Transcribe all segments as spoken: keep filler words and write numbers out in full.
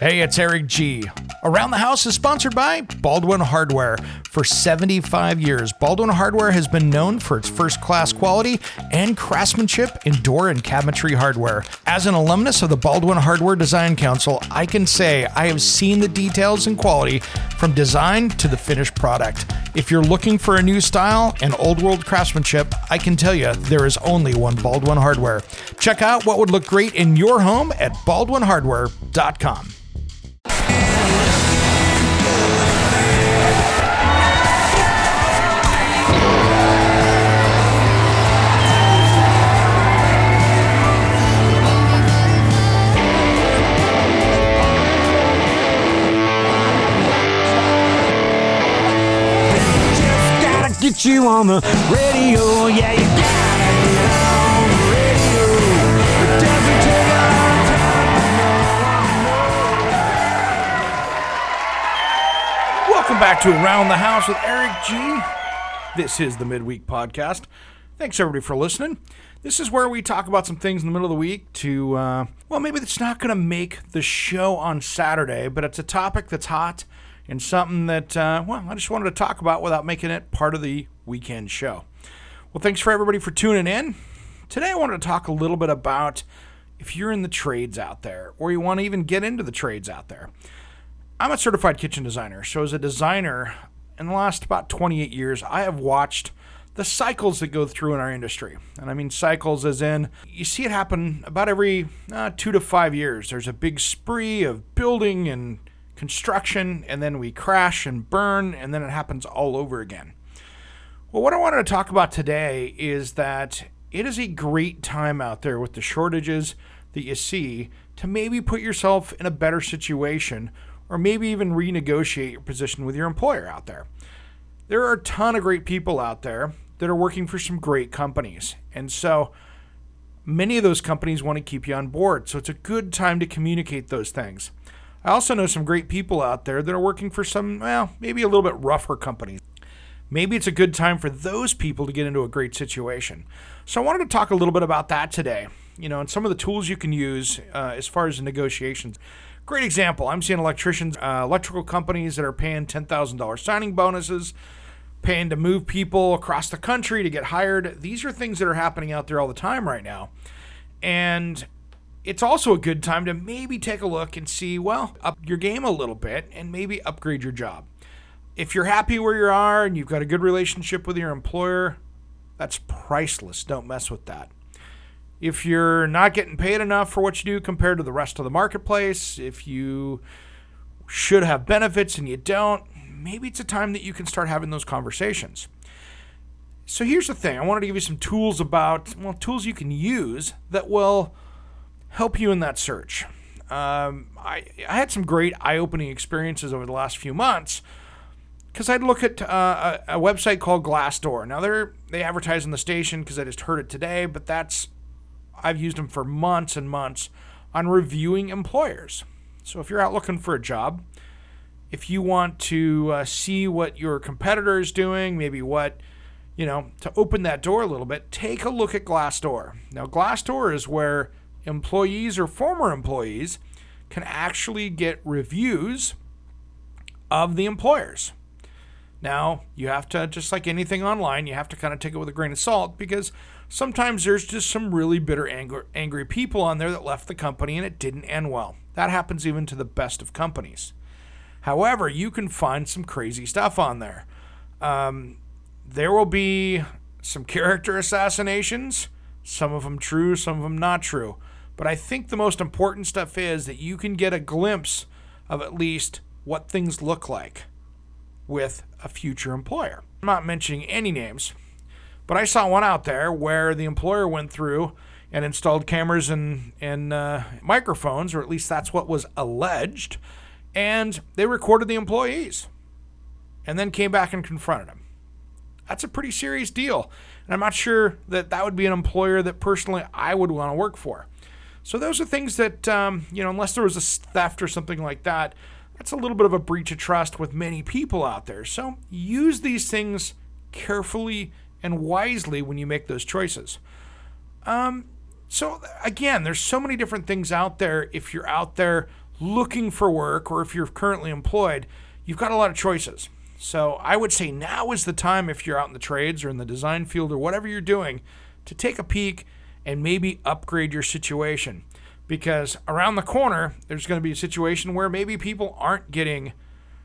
Hey, it's Eric G. Around the House is sponsored by Baldwin Hardware. For seventy-five years, Baldwin Hardware has been known for its first-class quality and craftsmanship in door and cabinetry hardware. As an alumnus of the Baldwin Hardware Design Council, I can say I have seen the details and quality from design to the finished product. If you're looking for a new style and old-world craftsmanship, I can tell you there is only one Baldwin Hardware. Check out what would look great in your home at baldwin hardware dot com. Get you on the radio, yeah, you gotta get on the radio. It doesn't take a long time to know. Welcome back to Around the House with Eric G. This is the Midweek Podcast. Thanks everybody for listening. This is where we talk about some things in the middle of the week to, uh, well, maybe it's not going to make the show on Saturday, but it's a topic that's hot. And something that, uh, well, I just wanted to talk about without making it part of the weekend show. Well, thanks for everybody for tuning in. Today I wanted to talk a little bit about if you're in the trades out there, or you want to even get into the trades out there. I'm a certified kitchen designer, so as a designer, in the last about twenty-eight years, I have watched the cycles that go through in our industry. And I mean cycles as in, you see it happen about every uh, two to five years. There's a big spree of building and construction, and then we crash and burn, and then it happens all over again. Well, what I wanted to talk about today is that it is a great time out there with the shortages that you see to maybe put yourself in a better situation, or maybe even renegotiate your position with your employer out there. There are a ton of great people out there that are working for some great companies, and so many of those companies want to keep you on board, so it's a good time to communicate those things. I also know some great people out there that are working for some, well, maybe a little bit rougher companies. Maybe it's a good time for those people to get into a great situation. So I wanted to talk a little bit about that today, you know, and some of the tools you can use uh, as far as negotiations. Great example, I'm seeing electricians, uh, electrical companies that are paying ten thousand dollars signing bonuses, paying to move people across the country to get hired. These are things that are happening out there all the time right now. And it's also a good time to maybe take a look and see, well, up your game a little bit and maybe upgrade your job. If you're happy where you are and you've got a good relationship with your employer, that's priceless. Don't mess with that. If you're not getting paid enough for what you do compared to the rest of the marketplace, if you should have benefits and you don't, maybe it's a time that you can start having those conversations. So here's the thing. I wanted to give you some tools about, well, tools you can use that will help you in that search. Um, I, I had some great eye-opening experiences over the last few months because I'd look at uh, a, a website called Glassdoor. Now, they're, they advertise on the station because I just heard it today, but that's I've used them for months and months on reviewing employers. So if you're out looking for a job, if you want to uh, see what your competitor is doing, maybe what, you know, to open that door a little bit, take a look at Glassdoor. Now, Glassdoor is where employees or former employees can actually get reviews of the employers. Now, you have to, just like anything online, you have to kind of take it with a grain of salt because sometimes there's just some really bitter, angry, angry people on there that left the company and it didn't end well. That happens even to the best of companies. However, you can find some crazy stuff on there. Um, there will be some character assassinations, some of them true, some of them not true. But I think the most important stuff is that you can get a glimpse of at least what things look like with a future employer. I'm not mentioning any names, but I saw one out there where the employer went through and installed cameras and, and uh, microphones, or at least that's what was alleged, and they recorded the employees and then came back and confronted them. That's a pretty serious deal, and I'm not sure that that would be an employer that personally I would want to work for. So those are things that, um, you know, unless there was a theft or something like that, that's a little bit of a breach of trust with many people out there. So use these things carefully and wisely when you make those choices. Um, so again, there's so many different things out there if you're out there looking for work or if you're currently employed, you've got a lot of choices. So I would say now is the time, if you're out in the trades or in the design field or whatever you're doing, to take a peek and maybe upgrade your situation. Because around the corner, there's going to be a situation where maybe people aren't getting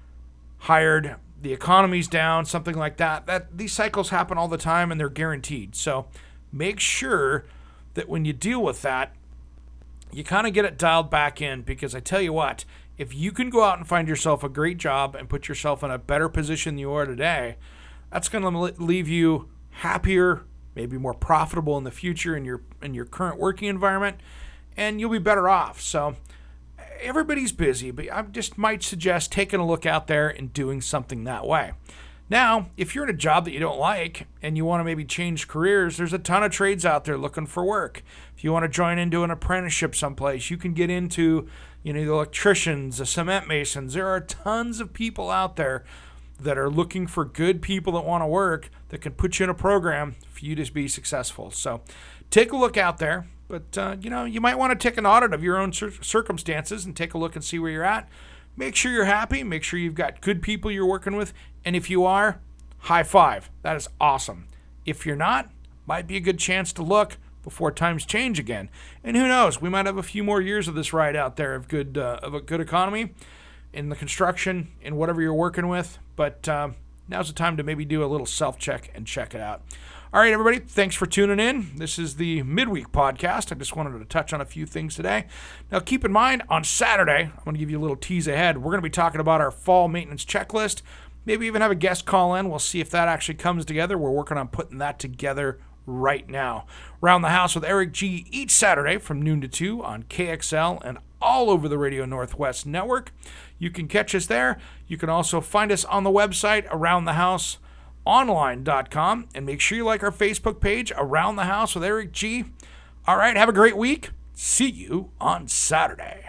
hired, the economy's down, something like that. That these cycles happen all the time and they're guaranteed. So make sure that when you deal with that, you kind of get it dialed back in, because I tell you what, if you can go out and find yourself a great job and put yourself in a better position than you are today, that's going to leave you happier, maybe more profitable in the future in your in your current working environment, and you'll be better off. So everybody's busy, but I just might suggest taking a look out there and doing something that way. Now, if you're in a job that you don't like and you want to maybe change careers, there's a ton of trades out there looking for work. If you want to join into an apprenticeship someplace, you can get into, you know, the electricians, the cement masons. There are tons of people out there that are looking for good people that want to work, that can put you in a program for you to be successful. So take a look out there. But, uh, you know, you might want to take an audit of your own cir- circumstances and take a look and see where you're at. Make sure you're happy. Make sure you've got good people you're working with. And if you are, high five. That is awesome. If you're not, might be a good chance to look before times change again. And who knows, we might have a few more years of this ride out there of good uh, of a good economy in the construction, in whatever you're working with. But uh, now's the time to maybe do a little self-check and check it out. All right, everybody, thanks for tuning in. This is the Midweek Podcast. I just wanted to touch on a few things today. Now, keep in mind, on Saturday, I'm going to give you a little tease ahead. We're going to be talking about our fall maintenance checklist. Maybe even have a guest call in. We'll see if that actually comes together. We're working on putting that together right now. Round the House with Eric G. each Saturday from noon to two on K X L and all over the Radio Northwest network. You can catch us there. You can also find us on the website, around the house online dot com, and make sure you like our Facebook page, Around the House with Eric G. All right, have a great week. See you on Saturday.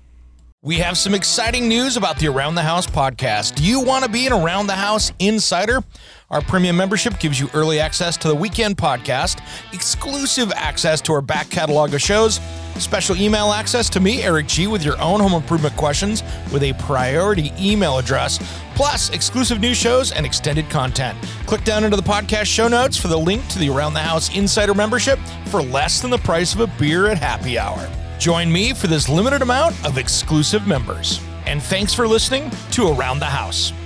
We have some exciting news about the Around the House podcast. Do you want to be an Around the House insider? Our premium membership gives you early access to the weekend podcast, exclusive access to our back catalog of shows, special email access to me, Eric G, with your own home improvement questions with a priority email address, plus exclusive new shows and extended content. Click down into the podcast show notes for the link to the Around the House Insider membership for less than the price of a beer at happy hour. Join me for this limited amount of exclusive members. And thanks for listening to Around the House.